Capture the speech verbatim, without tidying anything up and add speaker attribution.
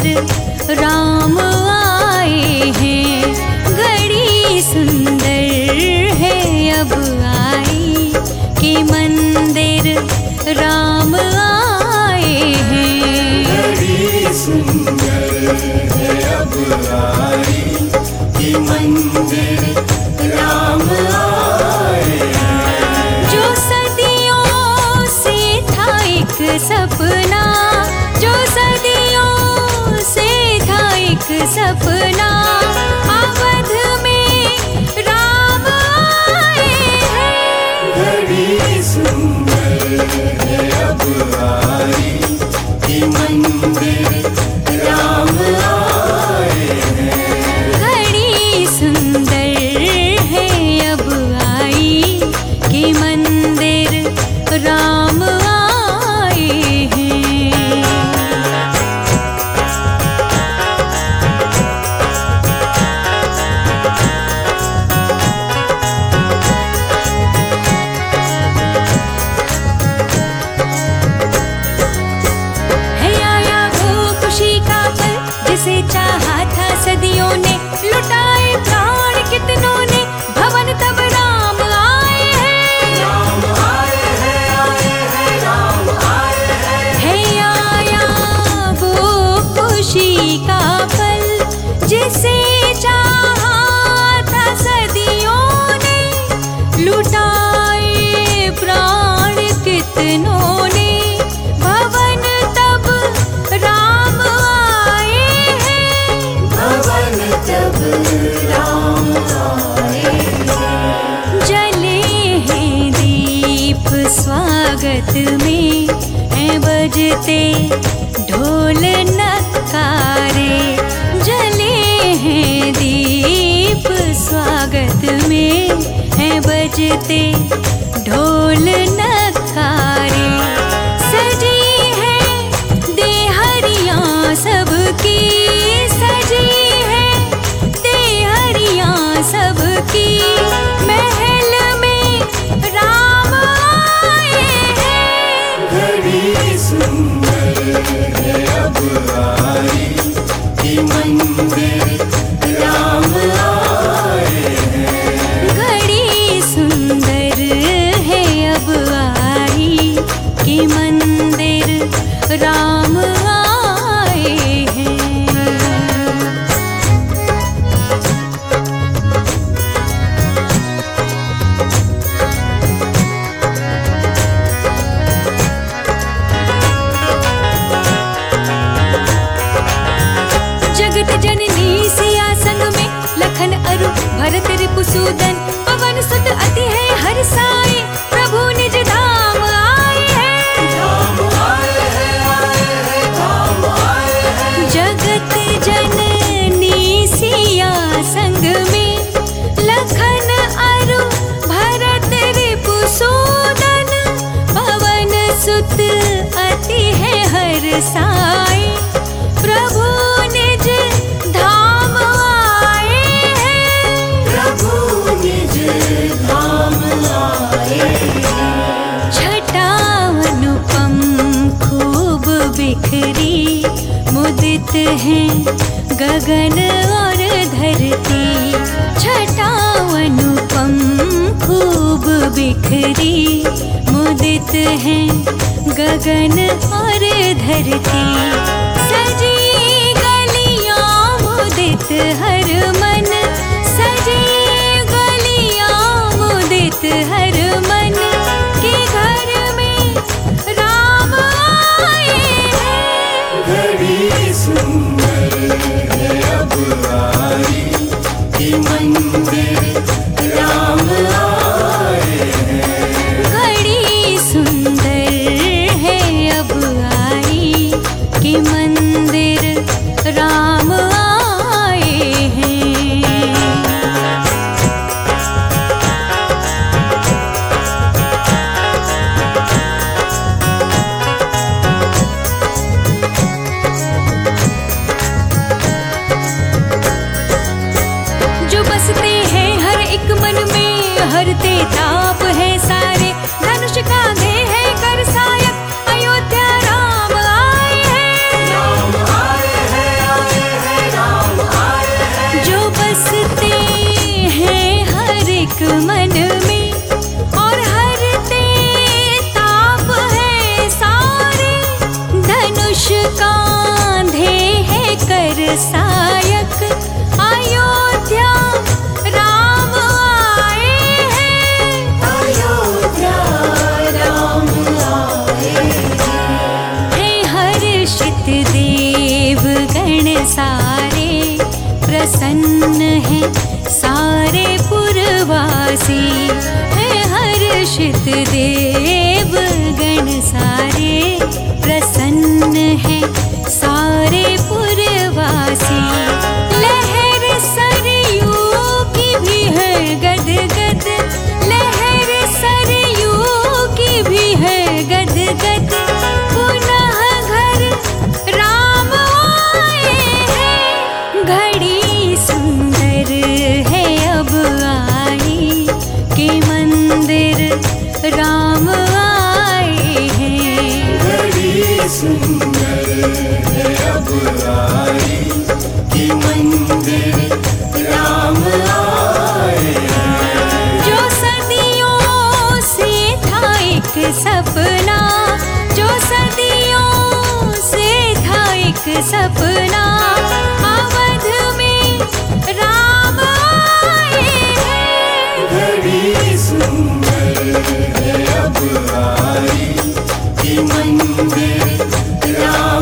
Speaker 1: राम आए हैं। घड़ी सुंदर है अब आई कि मंदिर राम आए हैं।
Speaker 2: घड़ी सुंदर है अब आई कि मंदिर राम आए हैं।
Speaker 1: जो सदियों से था एक सपना, जो सदियों से था एक सपना, अवध में राम आए हैं।
Speaker 2: घड़ी सुंदर है अब आई कि मंदिर राम आए हैं।
Speaker 1: घड़ी सुंदर है अब आई कि मंदिर राम आए हैं। है आया वो खुशी का पल जिसे चाहा था सदियों ने, लुटाए प्राण कितनों ने, भवन तब राम आए हैं।
Speaker 2: राम आए हैं, आए हैं, राम आए हैं।
Speaker 1: है आया वो खुशी का पल जिसे चाहा था सदियों ने, लुटाए प्राण कितनों ने, भवन तब राम आए हैं।
Speaker 2: भवन तब राम आए हैं।
Speaker 1: जले हैं दीप स्वागत में, हैं बजते ढोल नगारे। जले हैं दीप स्वागत में, हैं बजते ढोल नगारे। सजी है देहरियाँ सबकी, सजी है देहरियाँ सबकी, महल में राम आए हैं।
Speaker 2: घड़ी सुंदर है अब आई कि मंदिर राम आए हैं।
Speaker 1: घड़ी सुंदर है अब आई कि मंदिर राम आए हैं। जगत जननी सिया संग में, लखन अरु भरत रिपुसूदन, पवन सुत अति है हर साए, प्रभु निज धाम आए हैं।
Speaker 2: राम आए हैं, आए हैं, राम आए हैं।
Speaker 1: जगत जननी सिया संग में, लखन अरु भरत रिपुसूदन, पवन सुत अति है हर साए, प्रभु निज धाम आए हैं।
Speaker 2: प्रभु निज धाम आए हैं।
Speaker 1: छटा अनुपम खूब बिखरी, मुदित हैं गगन और धरती। छटा अनुपम खूब बिखरी, मुदित हैं गगन और धरती। सजी गलियां मुदित हर मन, सजी गलियां मुदित हर मन, के घर में राम आए हैं।
Speaker 2: घड़ी सुंदर है अब आई कि मंदिर राम आए हैं।
Speaker 1: घड़ी सुंदर है अब आई कि मंदिर राम आए हैं। बरसायक अयोध्या राम आए हैं।
Speaker 2: अयोध्या राम आए हैं।
Speaker 1: हे हर्षित देव गण सारे प्रसन्न है सारे पुरवासी। हे हर्षित देव गण सारे प्रसन्न है सारे पुरवासी। लहर सरयू की भी है गद गद, लहर सरयू की भी है गद गद। पुनः घर राम आए हैं। घड़ी सुंदर है अब आई कि मंदिर राम आए हैं।
Speaker 2: घड़ी सुंदर है अब आई कि मंदिर राम आए हैं।
Speaker 1: जो सदियों से था एक सपना, जो सदियों से था एक सपना, अवध में राम आए हैं।
Speaker 2: घड़ी सुंदर है अब आई कि मंदिर राम